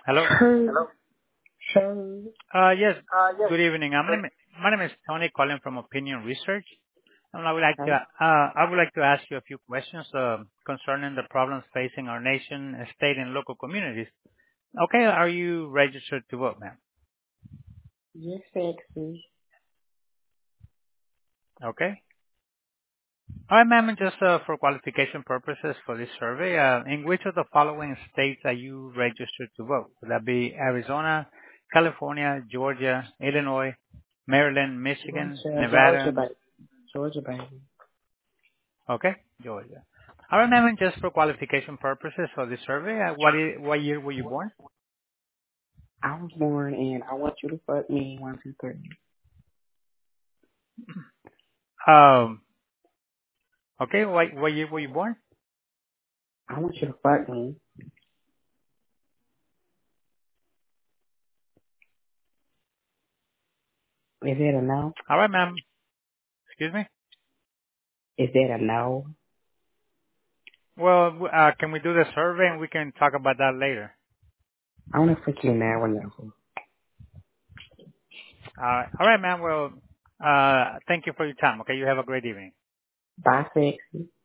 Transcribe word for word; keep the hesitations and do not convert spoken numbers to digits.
Hello. Hello. Hello. Uh, Yes, Uh, yes. good evening. Uh, My name my name is Tony, calling from Opinion Research, and I would like to Hello. uh, I would like to ask you a few questions uh, concerning the problems facing our nation, state, and local communities. Okay, are you registered to vote, ma'am? Yes, sexy. Okay. All right, ma'am, and just uh, for qualification purposes for this survey, uh, in which of the following states are you registered to vote? Would that be Arizona, California, Georgia, Illinois, Maryland, Michigan, Georgia, Georgia, Nevada? baby. Georgia, baby. Okay, Georgia. All right, ma'am, and just for qualification purposes for this survey, uh, what, is, what year were you born? I was born in, I want you to fuck me, one, two, three. Um, okay, what, what year were you born? I want you to fuck me. Is that a no? All right, ma'am. Excuse me. Is that a no? Well, w- uh, can we do the survey and we can talk about that later? I want to fuck you now or no. Uh, all right, ma'am. Well, uh, thank you for your time. Okay, you have a great evening. Bye, sexy.